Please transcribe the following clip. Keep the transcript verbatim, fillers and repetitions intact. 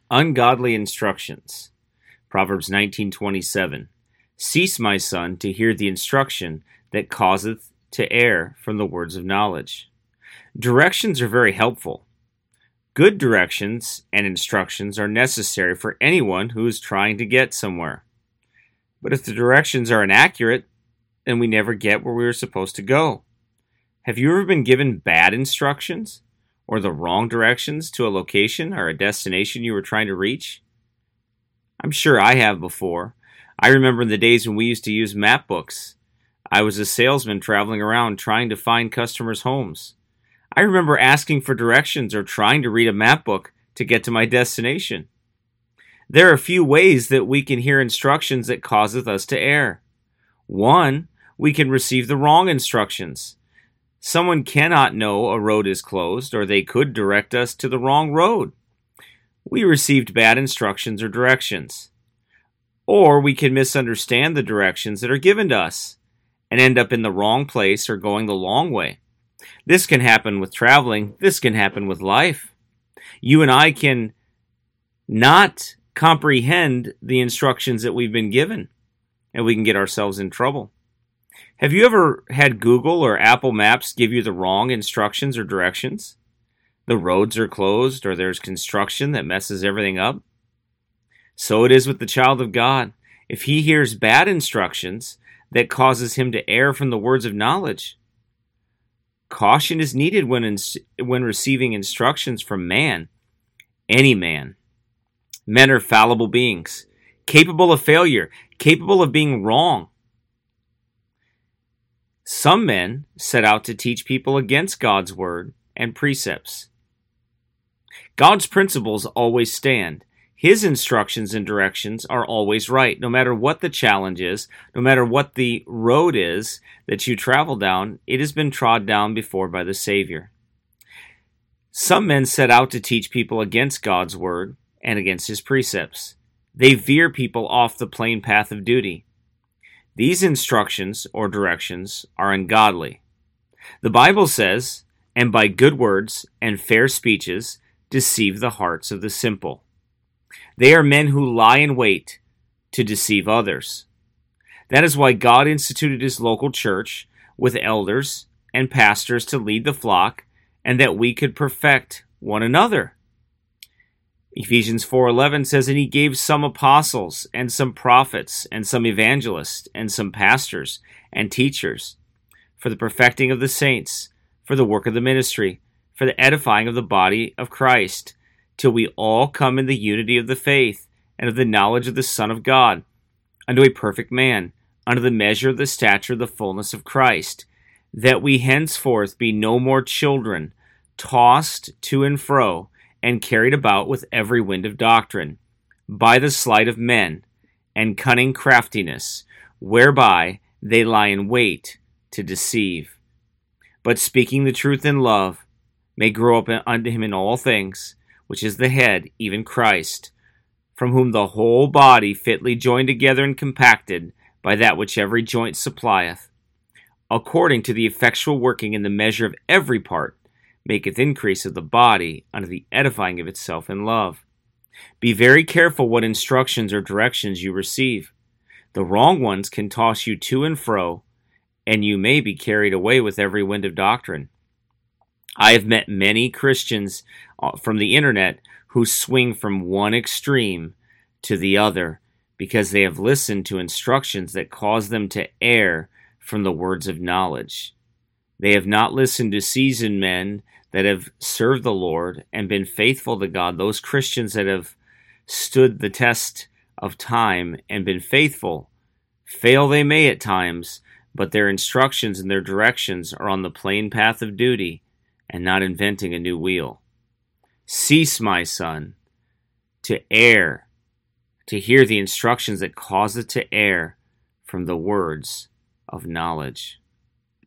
Ungodly instructions. Proverbs nineteen twenty-seven. Cease, my son, to hear the instruction that causeth to err from the words of knowledge. Directions are very helpful. Good directions and instructions are necessary for anyone who is trying to get somewhere. But if the directions are inaccurate, then we never get where we are supposed to go. Have you ever been given bad instructions or the wrong directions to a location or a destination you were trying to reach? I'm sure I have before. I remember the days when we used to use map books. I was a salesman traveling around trying to find customers' homes. I remember asking for directions or trying to read a map book to get to my destination. There are a few ways that we can hear instructions that causeth us to err. One, we can receive the wrong instructions. Someone cannot know a road is closed, or they could direct us to the wrong road. We received bad instructions or directions. Or we can misunderstand the directions that are given to us and end up in the wrong place or going the long way. This can happen with traveling. This can happen with life. You and I can not comprehend the instructions that we've been given, and we can get ourselves in trouble. Have you ever had Google or Apple Maps give you the wrong instructions or directions? The roads are closed, or there's construction that messes everything up? So it is with the child of God. If he hears bad instructions that causes him to err from the words of knowledge, caution is needed when in, when receiving instructions from man, any man. Men are fallible beings, capable of failure, capable of being wrong. Some men set out to teach people against God's word and precepts. God's principles always stand. His instructions and directions are always right, no matter what the challenge is, no matter what the road is that you travel down, it has been trod down before by the Savior. Some men set out to teach people against God's word and against his precepts. They veer people off the plain path of duty. These instructions or directions are ungodly. The Bible says, "And by good words and fair speeches deceive the hearts of the simple." They are men who lie in wait to deceive others. That is why God instituted his local church with elders and pastors to lead the flock, and that we could perfect one another. Ephesians four eleven says, "And he gave some apostles, and some prophets, and some evangelists, and some pastors, and teachers, for the perfecting of the saints, for the work of the ministry, for the edifying of the body of Christ, till we all come in the unity of the faith, and of the knowledge of the Son of God, unto a perfect man, unto the measure of the stature of the fullness of Christ, that we henceforth be no more children, tossed to and fro, and carried about with every wind of doctrine, by the sleight of men, and cunning craftiness, whereby they lie in wait to deceive. But speaking the truth in love, may grow up unto him in all things, which is the head, even Christ, from whom the whole body fitly joined together and compacted by that which every joint supplieth, according to the effectual working in the measure of every part, maketh increase of the body unto the edifying of itself in love. Be very careful what instructions or directions you receive. The wrong ones can toss you to and fro, and you may be carried away with every wind of doctrine. I have met many Christians from the internet who swing from one extreme to the other because they have listened to instructions that cause them to err from the words of knowledge. They have not listened to seasoned men that have served the Lord and been faithful to God, those Christians that have stood the test of time and been faithful. Fail they may at times, but their instructions and their directions are on the plain path of duty and not inventing a new wheel. Cease, my son, to err, to hear the instructions that cause it to err from the words of knowledge.